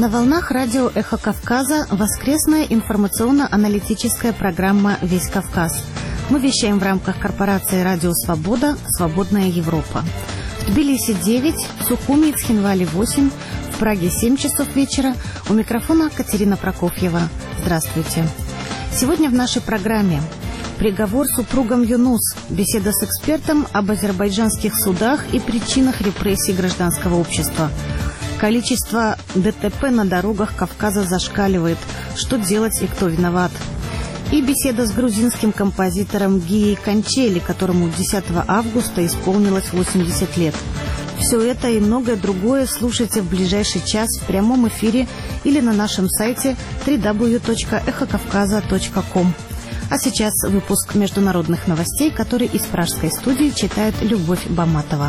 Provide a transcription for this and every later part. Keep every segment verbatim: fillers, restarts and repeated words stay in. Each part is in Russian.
На волнах радио «Эхо Кавказа» воскресная информационно-аналитическая программа «Весь Кавказ». Мы вещаем в рамках корпорации «Радио Свобода. Свободная Европа». В Тбилиси девять, в Сухуми и Цхинвале восемь, в Праге семь часов вечера. У микрофона Катерина Прокофьева. Здравствуйте. Сегодня в нашей программе приговор супругам Юнус, беседа с экспертом об азербайджанских судах и причинах репрессий гражданского общества. Количество ДТП на дорогах Кавказа зашкаливает. Что делать и кто виноват? И беседа с грузинским композитором Гией Кончели, которому десятого августа исполнилось восемьдесят лет. Все это и многое другое слушайте в ближайший час в прямом эфире или на нашем сайте дабл ю дабл ю дабл ю точка эхо кавказа точка ком. А сейчас выпуск международных новостей, который из пражской студии читает Любовь Баматова.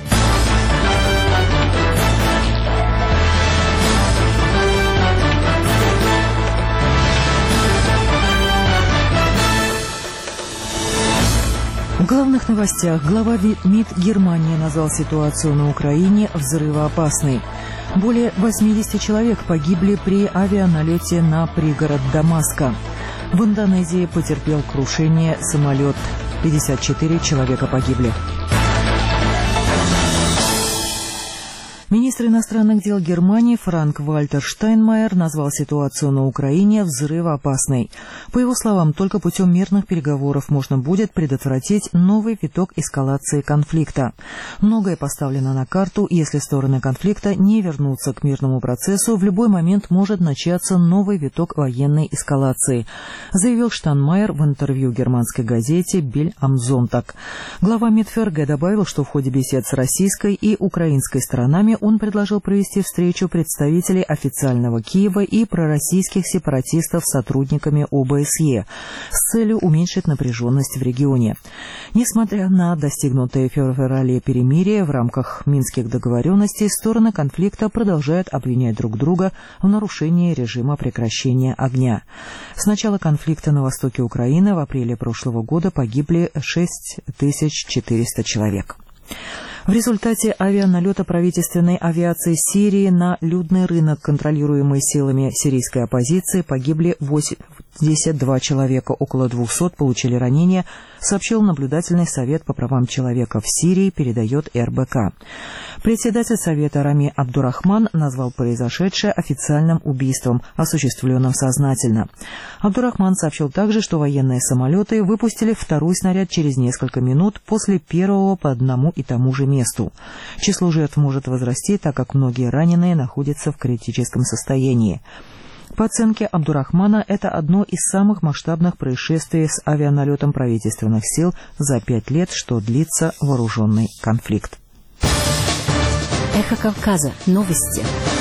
В главных новостях глава МИД Германии назвал ситуацию на Украине взрывоопасной. Более восемьдесят человек погибли при авианалете на пригород Дамаска. В Индонезии потерпел крушение самолет. пятьдесят четыре человека погибли. Министр иностранных дел Германии Франк-Вальтер Штайнмайер назвал ситуацию на Украине взрывоопасной. По его словам, только путем мирных переговоров можно будет предотвратить новый виток эскалации конфликта. Многое поставлено на карту, если стороны конфликта не вернутся к мирному процессу, в любой момент может начаться новый виток военной эскалации, заявил Штайнмайер в интервью германской газете «Биль ам Зонтаг». Глава МИД ФРГ добавил, что в ходе бесед с российской и украинской сторонами он предложил провести встречу представителей официального Киева и пророссийских сепаратистов с сотрудниками ОБСЕ с целью уменьшить напряженность в регионе. Несмотря на достигнутое в феврале перемирие в рамках минских договоренностей, стороны конфликта продолжают обвинять друг друга в нарушении режима прекращения огня. С начала конфликта на востоке Украины в апреле прошлого года погибли шесть тысяч четыреста человек. В результате авианалета правительственной авиации Сирии на людный рынок, контролируемый силами сирийской оппозиции, погибли восемьдесят два человека, около двухсот получили ранения, сообщил наблюдательный совет по правам человека в Сирии, передает эр бэ ка. Председатель совета Рами Абдурахман назвал произошедшее официальным убийством, осуществленным сознательно. Абдурахман сообщил также, что военные самолеты выпустили второй снаряд через несколько минут после первого по одному и тому же месту. Число жертв может возрасти, так как многие раненые находятся в критическом состоянии. По оценке Абдурахмана, это одно из самых масштабных происшествий с авианалетом правительственных сил за пять лет, что длится вооруженный конфликт. Эхо Кавказа. Новости.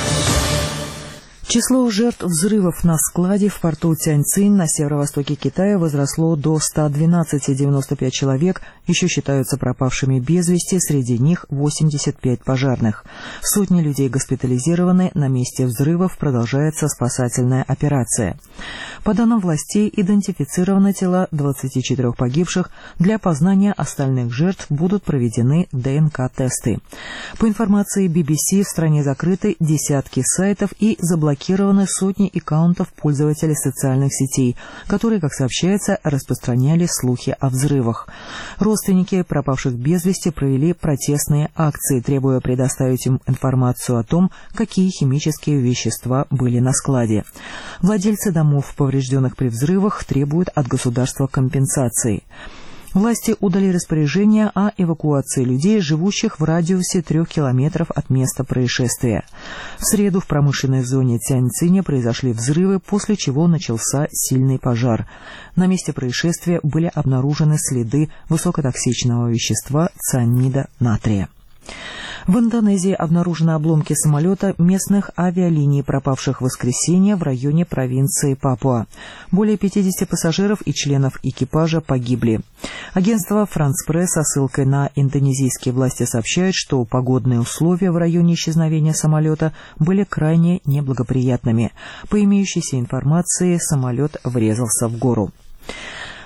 Число жертв взрывов на складе в порту Тяньцинь на северо-востоке Китая возросло до ста двенадцати, девяноста пяти человек, еще считаются пропавшими без вести, среди них восемьдесят пять пожарных. Сотни людей госпитализированы, на месте взрывов продолжается спасательная операция. По данным властей, идентифицированы тела двадцати четырёх погибших, для опознания остальных жертв будут проведены дэ эн ка-тесты. По информации би би си, в стране закрыты десятки сайтов и заблокированы Блокированы сотни аккаунтов пользователей социальных сетей, которые, как сообщается, распространяли слухи о взрывах. Родственники пропавших без вести провели протестные акции, требуя предоставить им информацию о том, какие химические вещества были на складе. Владельцы домов, поврежденных при взрывах, требуют от государства компенсации. Власти удали распоряжение о эвакуации людей, живущих в радиусе трех километров от места происшествия. В среду в промышленной зоне Тяньциня произошли взрывы, после чего начался сильный пожар. На месте происшествия были обнаружены следы высокотоксичного вещества цианида натрия. В Индонезии обнаружены обломки самолета местных авиалиний, пропавших в воскресенье в районе провинции Папуа. Более пятидесяти пассажиров и членов экипажа погибли. Агентство «Франс Пресс» со ссылкой на индонезийские власти сообщает, что погодные условия в районе исчезновения самолета были крайне неблагоприятными. По имеющейся информации, самолет врезался в гору.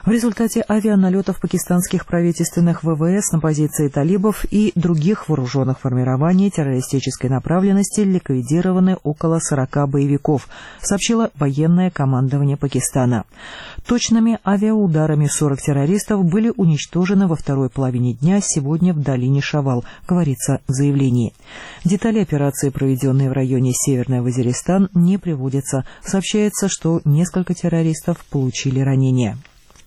В результате авианалетов пакистанских правительственных ВВС на позиции талибов и других вооруженных формирований террористической направленности ликвидированы около сорока боевиков, сообщило военное командование Пакистана. Точными авиаударами сорок террористов были уничтожены во второй половине дня сегодня в долине Шавал, говорится в заявлении. Детали операции, проведенной в районе Северный Вазиристан, не приводятся. Сообщается, что несколько террористов получили ранения.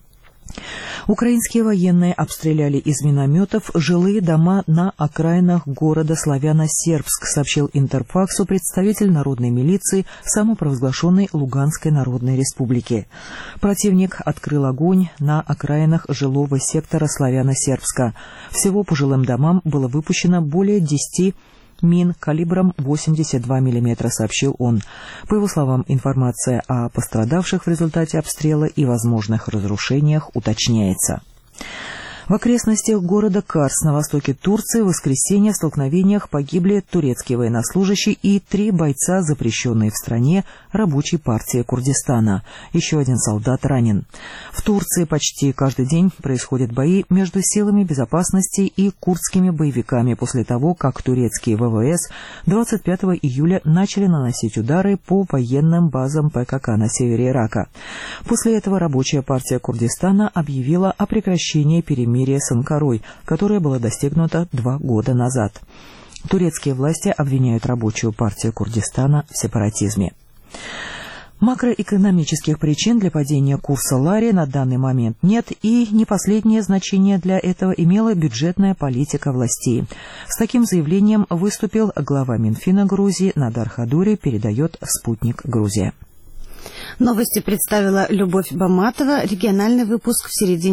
Украинские военные обстреляли из минометов жилые дома на окраинах города Славяно-Сербск, сообщил Интерфаксу представитель народной милиции самопровозглашенной Луганской Народной Республики. Противник открыл огонь на окраинах жилого сектора Славяно-Сербска. Всего по жилым домам было выпущено более десяти мин калибром восемьдесят два миллиметра, сообщил он. По его словам, информация о пострадавших в результате обстрела и возможных разрушениях уточняется. В окрестностях города Карс на востоке Турции в воскресенье в столкновениях погибли турецкий военнослужащий и три бойца, запрещенные в стране рабочей партии Курдистана. Еще один солдат ранен. В Турции почти каждый день происходят бои между силами безопасности и курдскими боевиками после того, как турецкие ВВС двадцать пятого июля начали наносить удары по военным базам ПКК на севере Ирака. После этого рабочая партия Курдистана объявила о прекращении перемирия с Анкарой, которое было достигнуто два года назад. Турецкие власти обвиняют рабочую партию Курдистана в сепаратизме. Макроэкономических причин для падения курса лари на данный момент нет, и не последнее значение для этого имела бюджетная политика властей. С таким заявлением выступил глава Минфина Грузии Надар Хадури, передает «Спутник Грузия». Новости представила Любовь Баматова. Региональный выпуск в середине